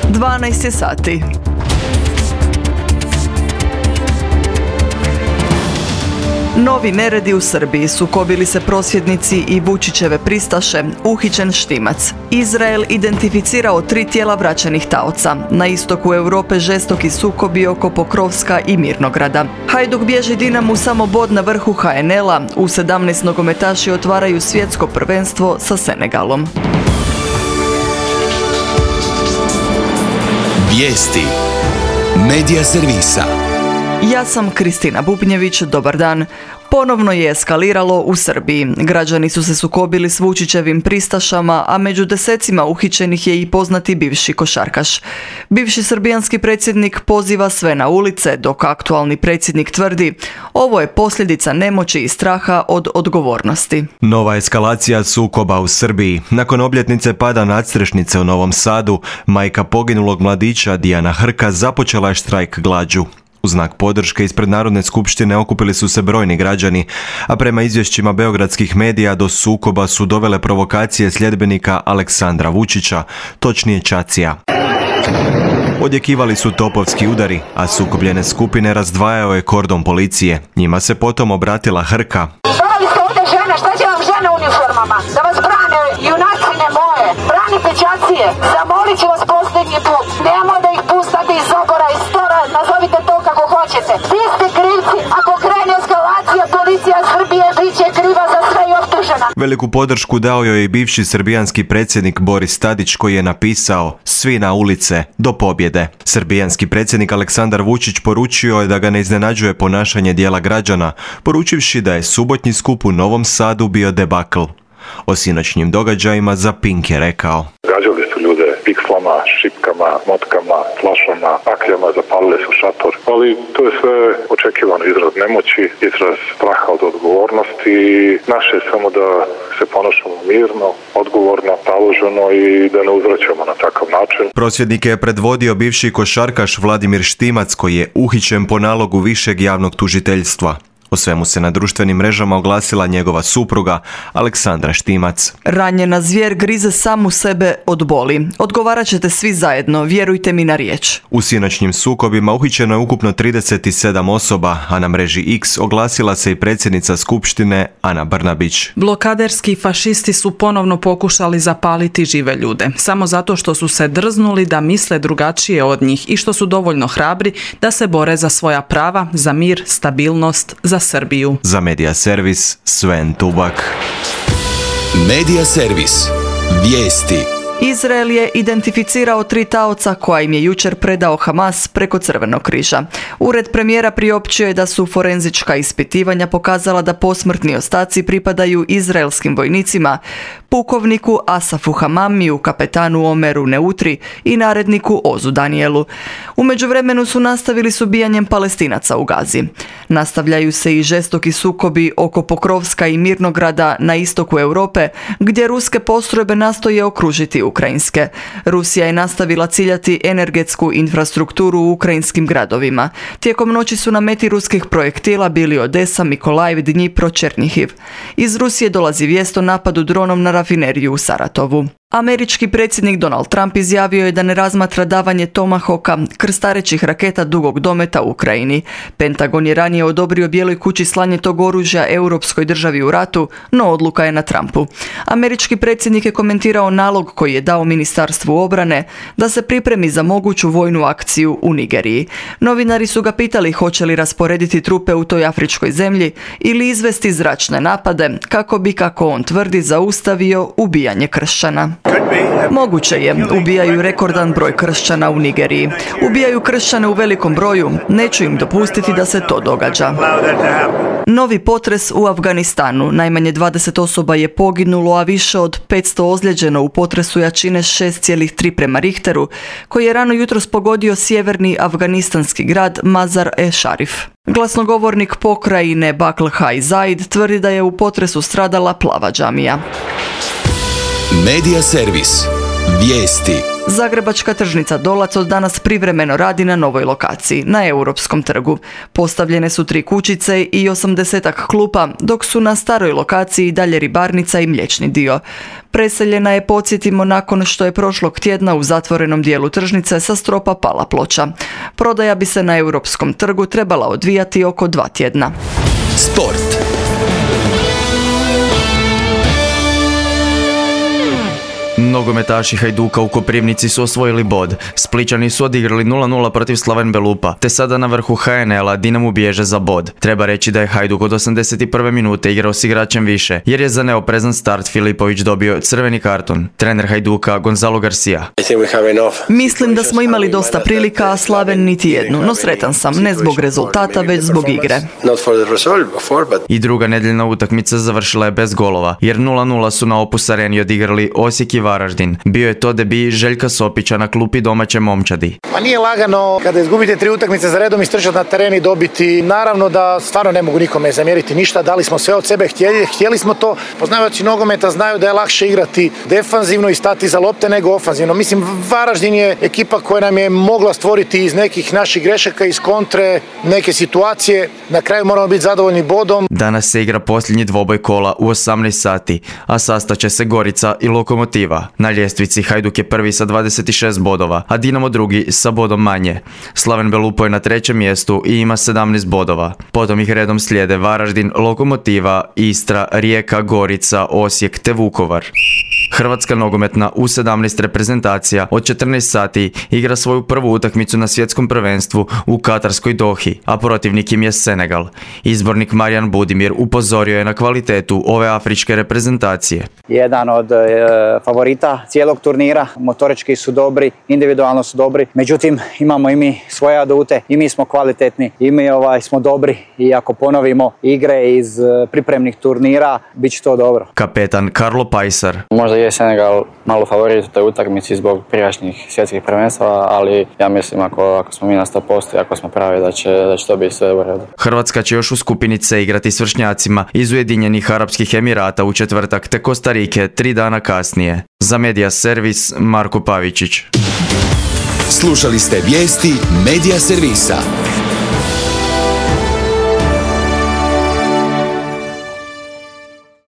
12 je sati. Novi neredi u Srbiji, sukobili se prosvjednici i Vučićeve pristaše, uhićen Štimac. Izrael identificirao 3 tijela vraćenih taoca. Na istoku Europe žestoki sukobi oko Pokrovska i Mirnograda. Hajduk bježi Dinamu samo bod na vrhu HNL-a. U 17 nogometaši otvaraju svjetsko prvenstvo sa Senegalom. Vijesti Medija servisa. Ja sam Kristina Bubnjević, dobar dan. Ponovno je eskaliralo u Srbiji. Građani su se sukobili s Vučićevim pristašama, a među desecima uhićenih je i poznati bivši košarkaš. Bivši srbijanski predsjednik poziva sve na ulice, dok aktualni predsjednik tvrdi ovo je posljedica nemoći i straha od odgovornosti. Nova eskalacija sukoba u Srbiji. Nakon obljetnice pada nadstrešnice u Novom Sadu, majka poginulog mladića Dijana Hrka započela je štrajk glađu. U znak podrške ispred Narodne skupštine okupili su se brojni građani, a prema izvješćima beogradskih medija do sukoba su dovele provokacije sljedbenika Aleksandra Vučića, točnije Čacija. Odjekivali su topovski udari, a sukobljene skupine razdvajao je kordon policije. Njima se potom obratila Hrka. Stavili ste ovdje žene, šta će vam žene u uniformama? Da vas brane junacine moje, branite Čacije, zamolit ću vas posljednji put. Nemoj da ih pustate iz obora, iz stora, nazovite to kako hoćete. Vi ste krivci, ako krene eskalacija, policija Srbije bit će kriva za sve i optužena. Veliku podršku dao joj i bivši srbijanski predsjednik Boris Tadić, koji je napisao "Svi na ulice, do pobjede". Srbijanski predsjednik Aleksandar Vučić poručio je da ga ne iznenađuje ponašanje dijela građana, poručivši da je subotnji skup u Novom Sadu bio debakl. O sinoćnjim događajima za Pink je rekao: Gađali su ljude pikslama, šipkama, motkama, flašama, akljama, zapalili su šator. Ali to je sve očekivano izraz nemoći, izraz straha od odgovornosti. Naše je samo da se ponašamo mirno, odgovorno, taloženo i da ne uzvraćamo na takav način. Prosvjednike je predvodio bivši košarkaš Vladimir Štimac, koji je uhićen po nalogu višeg javnog tužiteljstva. O svemu se na društvenim mrežama oglasila njegova supruga Aleksandra Štimac. Ranjena zvijer grize samu sebe od boli. Odgovarat ćete svi zajedno, vjerujte mi na riječ. U sinoćnjim sukobima uhićeno je ukupno 37 osoba, a na mreži X oglasila se i predsjednica Skupštine Ana Brnabić. Blokaderski fašisti su ponovno pokušali zapaliti žive ljude, samo zato što su se drznuli da misle drugačije od njih i što su dovoljno hrabri da se bore za svoja prava, za mir, stabilnost, za Srbiju. Za Medija servis Sven Tubak. Medija servis. Vijesti. Izrael je identificirao 3 taoca koja im je jučer predao Hamas preko Crvenog križa. Ured premijera priopćio je da su forenzička ispitivanja pokazala da posmrtni ostaci pripadaju izraelskim vojnicima, pukovniku Asafu Hamamiju, kapetanu Omeru Neutri i naredniku Ozu Danielu. U međuvremenu su nastavili s ubijanjem Palestinaca u Gazi. Nastavljaju se i žestoki sukobi oko Pokrovska i Mirnograda na istoku Europe, gdje ruske postrojbe nastoje okružiti ukrajinske. Rusija je nastavila ciljati energetsku infrastrukturu u ukrajinskim gradovima. Tijekom noći su na meti ruskih projektila bili Odesa, Mikolajev, Dnjipro, Černjihiv. Iz Rusije dolazi vijest o napadu dronom na rafineriju u Saratovu. Američki predsjednik Donald Trump izjavio je da ne razmatra davanje Tomahawka, krstarećih raketa dugog dometa u Ukrajini. Pentagon je ranije odobrio Bijeloj kući slanje tog oružja europskoj državi u ratu, no odluka je na Trumpu. Američki predsjednik je komentirao nalog koji je dao Ministarstvu obrane da se pripremi za moguću vojnu akciju u Nigeriji. Novinari su ga pitali hoće li rasporediti trupe u toj afričkoj zemlji ili izvesti zračne napade kako bi, kako on tvrdi, zaustavio ubijanje kršćana. Moguće je, ubijaju rekordan broj kršćana u Nigeriji. Ubijaju kršćane u velikom broju, neću im dopustiti da se to događa. Novi potres u Afganistanu. Najmanje 20 osoba je poginulo, a više od 500 ozlijeđeno u potresu jačine 6,3 prema Richteru, koji je rano jutros pogodio sjeverni afganistanski grad Mazar-e-Sharif. Glasnogovornik pokrajine Bakl Hai Zaid tvrdi da je u potresu stradala plava džamija. Medija servis. Vijesti. Zagrebačka tržnica Dolac od danas privremeno radi na novoj lokaciji, na Europskom trgu. Postavljene su 3 kućice i 80-ak klupa, dok su na staroj lokaciji dalje ribarnica i mliječni dio. Preseljena je, podsjetimo, nakon što je prošlog tjedna u zatvorenom dijelu tržnice sa stropa pala ploča. Prodaja bi se na Europskom trgu trebala odvijati oko 2 tjedna. Sport. Nogometaši Hajduka u Koprivnici su osvojili bod. Splićani su odigrali 0-0 protiv Slaven Belupa, te sada na vrhu HNL-a Dinamo bježe za bod. Treba reći da je Hajduk od 81. minute igrao s igračem više, jer je za neoprezan start Filipović dobio crveni karton. Trener Hajduka Gonzalo Garcia. Mislim da smo imali dosta prilika, a Slaven niti jednu, no sretan sam, ne zbog rezultata, već zbog igre. I druga nedjeljna utakmica završila je bez golova, jer 0-0 su na Opus Areni odigrali Osijek i Varaždin. Bio je to debi Željka Sopića na klupi domaće momčadi. Pa nije lagano kada izgubite 3 utakmice za redom istrčati na teren i dobiti. Naravno da stvarno ne mogu nikome zamjeriti ništa, dali smo sve od sebe, htjeli smo to. Poznavajući nogometa znaju da je lakše igrati defanzivno i stati za lopte nego ofanzivno. Mislim, Varaždin je ekipa koja nam je mogla stvoriti iz nekih naših grešaka, iz kontre, neke situacije. Na kraju moramo biti zadovoljni bodom. Danas se igra posljednji dvoboj kola u 18 sati, a sastaće se Gorica i Lokomotiva. Na ljestvici Hajduk je prvi sa 26 bodova, a Dinamo drugi sa bodom manje. Slaven Belupo je na 3. mjestu i ima 17 bodova. Potom ih redom slijede Varaždin, Lokomotiva, Istra, Rijeka, Gorica, Osijek te Vukovar. Hrvatska nogometna U17 reprezentacija od 14 sati igra svoju prvu utakmicu na svjetskom prvenstvu u Katarskoj Dohi, a protivnik im je Senegal. Izbornik Marijan Budimir upozorio je na kvalitetu ove afričke reprezentacije. Jedan od favorita cijelog turnira, motorički su dobri, individualno su dobri, međutim imamo i mi svoje adute, i mi smo kvalitetni, i mi smo dobri i ako ponovimo igre iz pripremnih turnira, bit će to dobro. Kapetan Karlo Pajsar. Možda je Senegal malo favorit u toj utakmici zbog prijašnjih svjetskih prvenstava, ali ja mislim ako smo mi na 100% i ako smo pravi da će to biti sve u redu. Hrvatska će još u skupini C igrati s vršnjacima iz Ujedinjenih Arapskih Emirata u četvrtak te Kostarike 3 dana kasnije. Za Media Servis Marko Pavičić. Slušali ste vijesti Media Servisa.